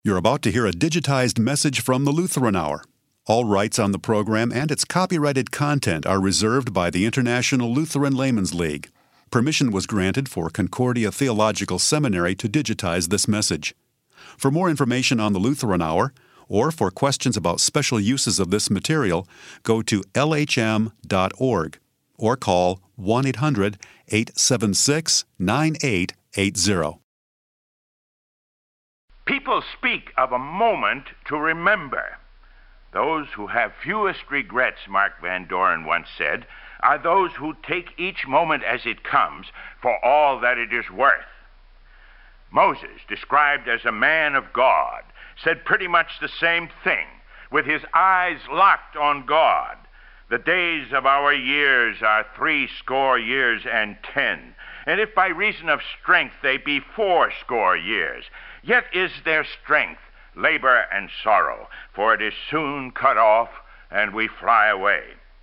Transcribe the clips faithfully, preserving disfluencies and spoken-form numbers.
You're about to hear a digitized message from the Lutheran Hour. All rights on the program and its copyrighted content are reserved by the International Lutheran Laymen's League. Permission was granted for Concordia Theological Seminary to digitize this message. For more information on the Lutheran Hour, or for questions about special uses of this material, go to L H M dot org or call one eight hundred, eight seven six, nine eight eight zero. People speak of a moment to remember. Those who have fewest regrets, Mark Van Doren once said, are those who take each moment as it comes for all that it is worth. Moses, described as a man of God, said pretty much the same thing, with his eyes locked on God. The days of our years are three score years and ten, and if by reason of strength they be four score years, yet is their strength labor and sorrow, for it is soon cut off, and we fly away.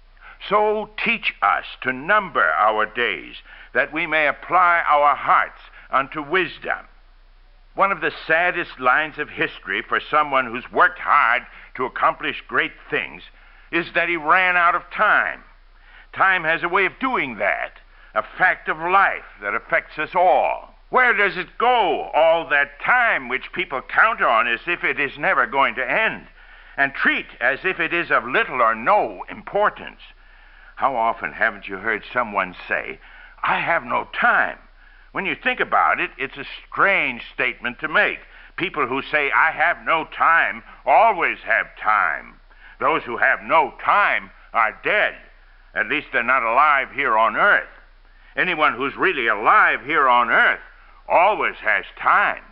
So teach us to number our days, that we may apply our hearts unto wisdom. One of the saddest lines of history for someone who's worked hard to accomplish great things is that he ran out of time. Time has a way of doing that, a fact of life that affects us all. Where does it go, all that time which people count on as if it is never going to end, and treat as if it is of little or no importance? How often haven't you heard someone say, "I have no time"? When you think about it, it's a strange statement to make. People who say, "I have no time," always have time. Those who have no time are dead. At least they're not alive here on earth. Anyone who's really alive here on earth always has time.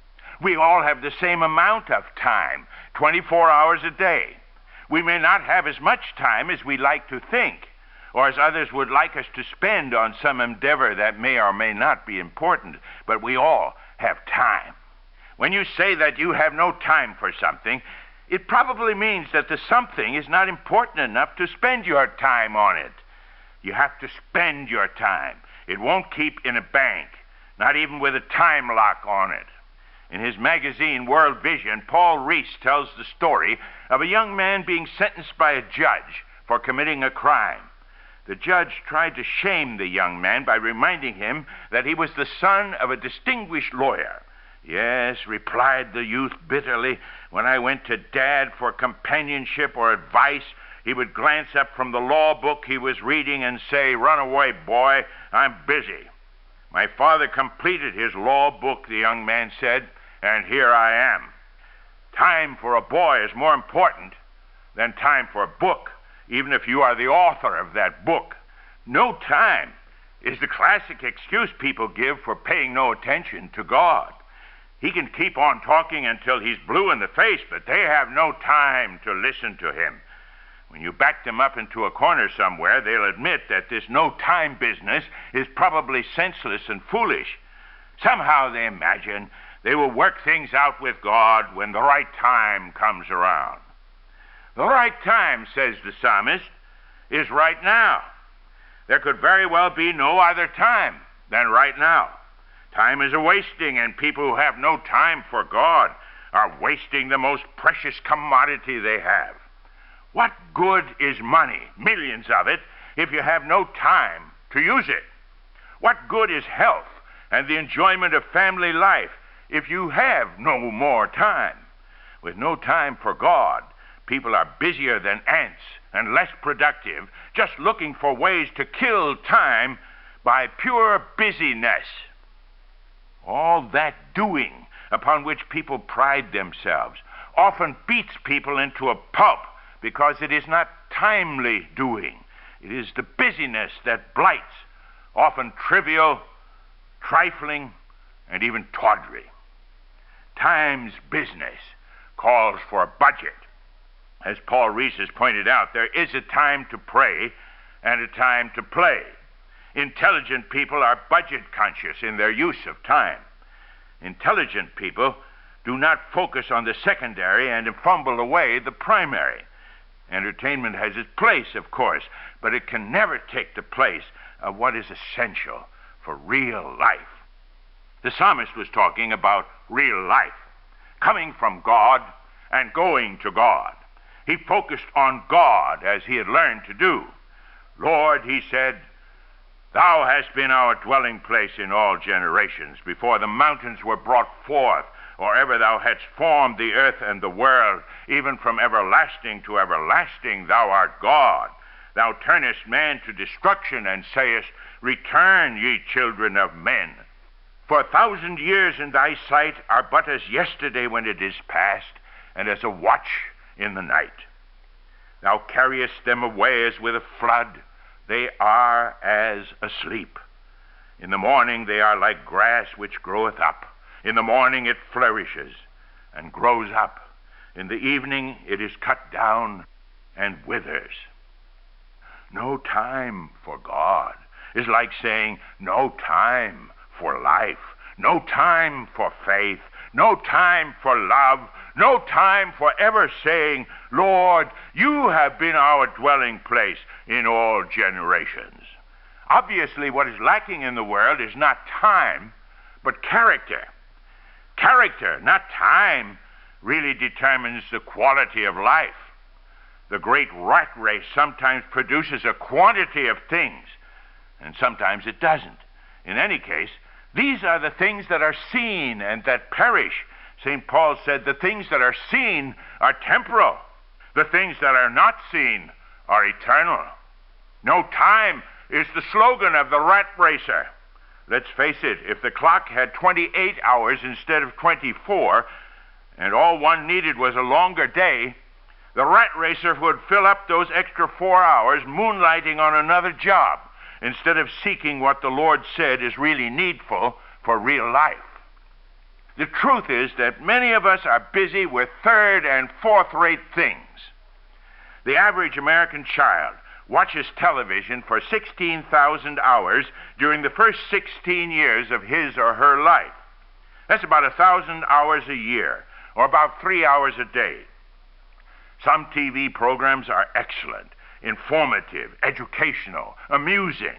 We all have the same amount of time, twenty-four hours a day. We may not have as much time as we like to think, or as others would like us to spend on some endeavor that may or may not be important, but we all have time. When you say that you have no time for something, it probably means that the something is not important enough to spend your time on it. You have to spend your time. It won't keep in a bank, not even with a time lock on it. In his magazine, World Vision, Paul Rees tells the story of a young man being sentenced by a judge for committing a crime. The judge tried to shame the young man by reminding him that he was the son of a distinguished lawyer. "Yes," replied the youth bitterly, "when I went to Dad for companionship or advice, he would glance up from the law book he was reading and say, 'Run away, boy, I'm busy.' My father completed his law book," the young man said, "and here I am." Time for a boy is more important than time for a book, even if you are the author of that book. No time is the classic excuse people give for paying no attention to God. He can keep on talking until he's blue in the face, but they have no time to listen to him. When you back them up into a corner somewhere, they'll admit that this no-time business is probably senseless and foolish. Somehow they imagine they will work things out with God when the right time comes around. The right time, says the psalmist, is right now. There could very well be no other time than right now. Time is a-wasting, and people who have no time for God are wasting the most precious commodity they have. What good is money, millions of it, if you have no time to use it? What good is health and the enjoyment of family life if you have no more time? With no time for God, people are busier than ants and less productive, just looking for ways to kill time by pure busyness. All that doing upon which people pride themselves often beats people into a pulp because it is not timely doing. It is the busyness that blights, often trivial, trifling, and even tawdry. Time's business calls for a budget. As Paul Rees has pointed out, there is a time to pray and a time to play. Intelligent people are budget conscious in their use of time. Intelligent people do not focus on the secondary and fumble away the primary. Entertainment has its place, of course, but it can never take the place of what is essential for real life. The psalmist was talking about real life. coming from God and going to God. He focused on God as he had learned to do. Lord, he said, thou hast been our dwelling place in all generations, before the mountains were brought forth, or ever thou hadst formed the earth and the world, even from everlasting to everlasting thou art God. Thou turnest man to destruction, and sayest, return, ye children of men. For a thousand years in thy sight are but as yesterday when it is past, and as a watch in the night. Thou carriest them away as with a flood. They are as asleep. In the morning they are like grass which groweth up. In the morning it flourishes and grows up. In the evening it is cut down and withers. No time for God is like saying no time for life, no time for faith, no time for love, no time for ever saying, Lord, you have been our dwelling place in all generations. Obviously, what is lacking in the world is not time, but character. Character, not time, really determines the quality of life. The great rat race sometimes produces a quantity of things, and sometimes it doesn't. In any case, these are the things that are seen and that perish. Saint Paul said the things that are seen are temporal. The things that are not seen are eternal. No time is the slogan of the rat racer. Let's face it, if the clock had twenty-eight hours instead of twenty-four, and all one needed was a longer day, the rat racer would fill up those extra four hours moonlighting on another job, instead of seeking what the Lord said is really needful for real life. The truth is that many of us are busy with third and fourth-rate things. The average American child watches television for sixteen thousand hours during the first sixteen years of his or her life. That's about one thousand hours a year, or about three hours a day. Some T V programs are excellent, informative, educational, amusing.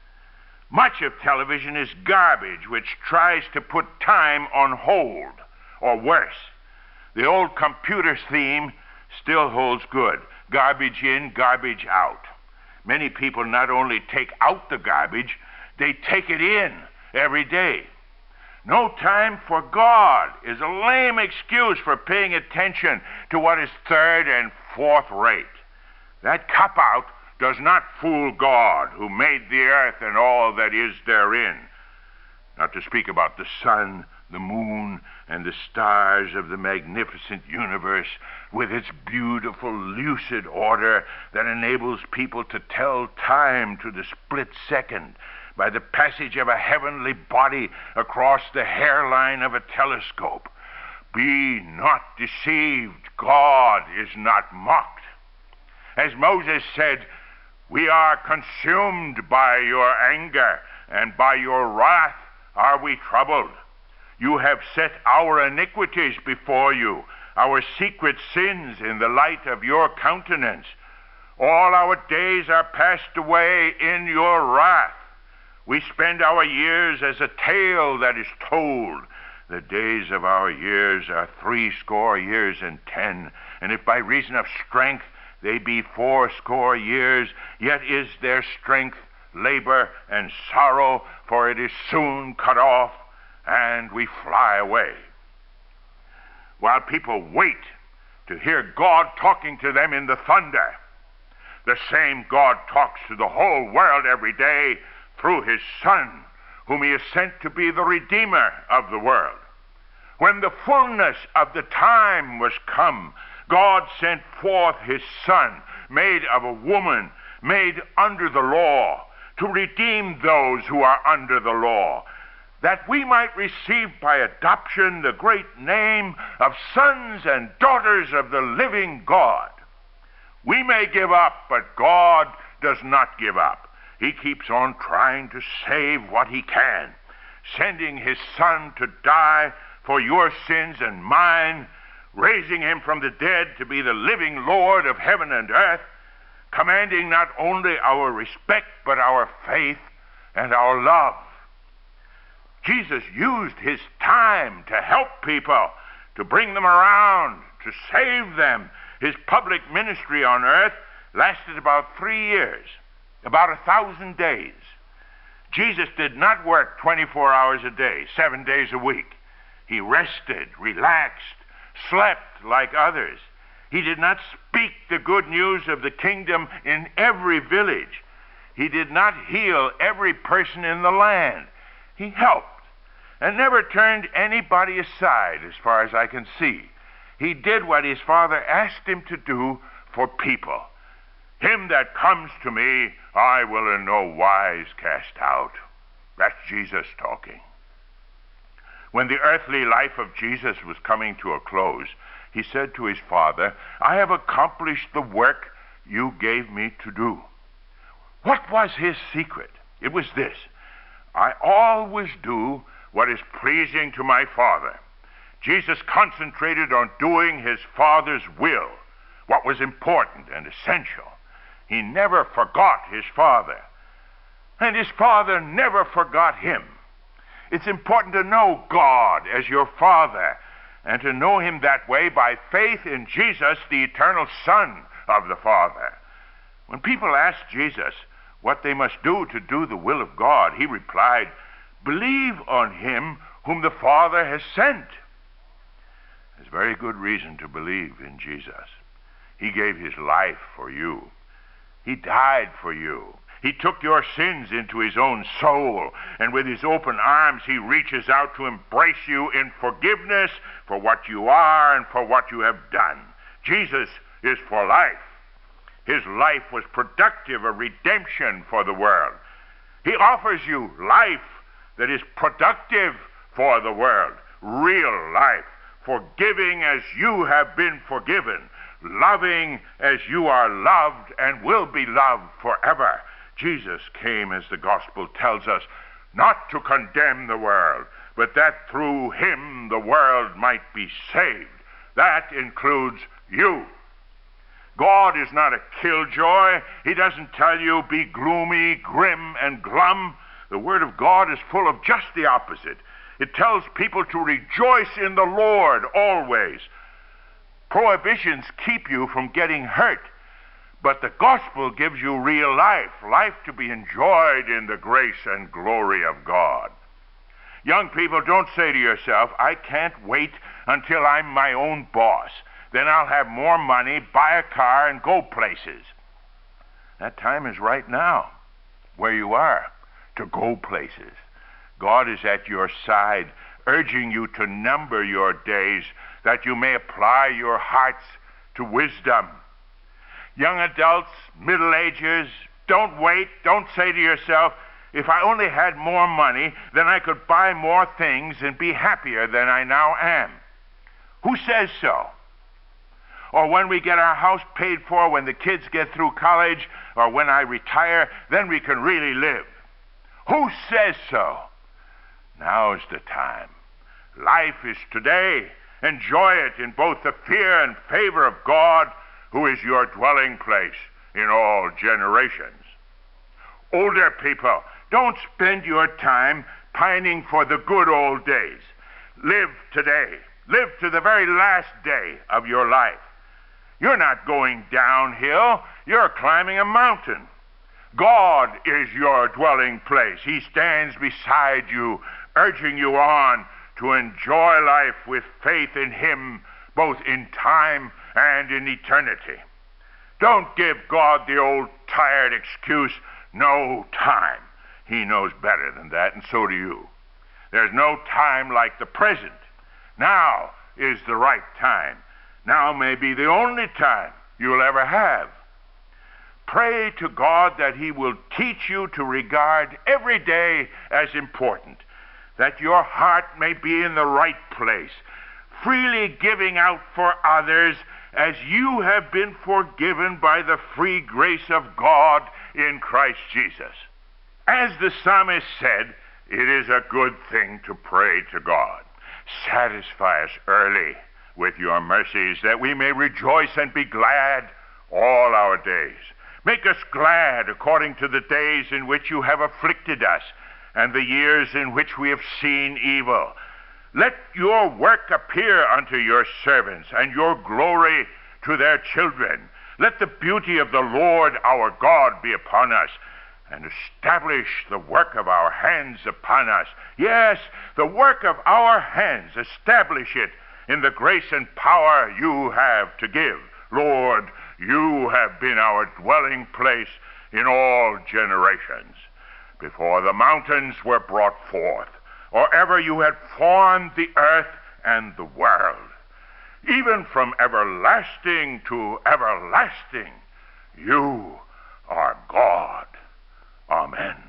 Much of television is garbage which tries to put time on hold, or worse. The old computer theme still holds good. Garbage in, garbage out. Many people not only take out the garbage, they take it in every day. No time for God is a lame excuse for paying attention to what is third and fourth rate. That cop-out does not fool God, who made the earth and all that is therein. Not to speak about the sun, the moon, and the stars of the magnificent universe with its beautiful, lucid order that enables people to tell time to the split second by the passage of a heavenly body across the hairline of a telescope. Be not deceived. God is not mocked. As Moses said, we are consumed by your anger, and by your wrath are we troubled. You have set our iniquities before you, our secret sins in the light of your countenance. All our days are passed away in your wrath. We spend our years as a tale that is told. The days of our years are threescore years and ten, and if by reason of strength they be fourscore years, yet is their strength labor and sorrow, for it is soon cut off, and we fly away. While people wait to hear God talking to them in the thunder, the same God talks to the whole world every day through his Son, whom he has sent to be the Redeemer of the world. When the fullness of the time was come, God sent forth his Son, made of a woman, made under the law, to redeem those who are under the law, that we might receive by adoption the great name of sons and daughters of the living God. We may give up, but God does not give up. He keeps on trying to save what he can, sending his Son to die for your sins and mine, raising him from the dead to be the living Lord of heaven and earth, commanding not only our respect, but our faith and our love. Jesus used his time to help people, to bring them around, to save them. His public ministry on earth lasted about three years, about a thousand days. Jesus did not work twenty-four hours a day, seven days a week. He rested, relaxed, slept like others. He did not speak the good news of the kingdom in every village. He did not heal every person in the land. He helped and never turned anybody aside, as far as I can see. He did what his Father asked him to do for people. Him that comes to me, I will in no wise cast out. That's Jesus talking. When the earthly life of Jesus was coming to a close, he said to his Father, I have accomplished the work you gave me to do. What was his secret? It was this: I always do what is pleasing to my Father. Jesus concentrated on doing his Father's will, what was important and essential. He never forgot his Father, and his Father never forgot him. It's important to know God as your Father, and to know him that way by faith in Jesus, the eternal Son of the Father. When people asked Jesus what they must do to do the will of God, he replied, believe on him whom the Father has sent. There's very good reason to believe in Jesus. He gave his life for you. He died for you. He took your sins into his own soul, and with his open arms he reaches out to embrace you in forgiveness for what you are and for what you have done. Jesus is for life. His life was productive of redemption for the world. He offers you life that is productive for the world, real life, forgiving as you have been forgiven, loving as you are loved and will be loved forever. Jesus came, as the gospel tells us, not to condemn the world, but that through him the world might be saved. That includes you. God is not a killjoy. He doesn't tell you be gloomy, grim, and glum. The Word of God is full of just the opposite. It tells people to rejoice in the Lord always. Prohibitions keep you from getting hurt, but the gospel gives you real life, life to be enjoyed in the grace and glory of God. Young people, don't say to yourself, I can't wait until I'm my own boss. Then I'll have more money, buy a car, and go places. That time is right now, where you are, to go places. God is at your side, urging you to number your days, that you may apply your hearts to wisdom. Young adults, middle agers, don't wait. Don't say to yourself, if I only had more money, then I could buy more things and be happier than I now am. Who says so? Or when we get our house paid for, when the kids get through college, or when I retire, then we can really live. Who says so? Now is the time. Life is today. Enjoy it in both the fear and favor of God, who is your dwelling place in all generations. Older people, don't spend your time pining for the good old days. Live today. Live to the very last day of your life. You're not going downhill. You're climbing a mountain. God is your dwelling place. He stands beside you, urging you on to enjoy life with faith in him, both in time and in eternity. Don't give God the old tired excuse, no time. He knows better than that, and so do you. There's no time like the present. Now is the right time. Now may be the only time you'll ever have. Pray to God that he will teach you to regard every day as important, that your heart may be in the right place, freely giving out for others as you have been forgiven by the free grace of God in Christ Jesus. As the psalmist said, it is a good thing to pray to God. Satisfy us early with your mercies, that we may rejoice and be glad all our days. Make us glad according to the days in which you have afflicted us, and the years in which we have seen evil. Let your work appear unto your servants, and your glory to their children. Let the beauty of the Lord our God be upon us, and establish the work of our hands upon us. Yes, the work of our hands, establish it in the grace and power you have to give. Lord, you have been our dwelling place in all generations. Before the mountains were brought forth, or ever you had formed the earth and the world, even from everlasting to everlasting, you are God. Amen.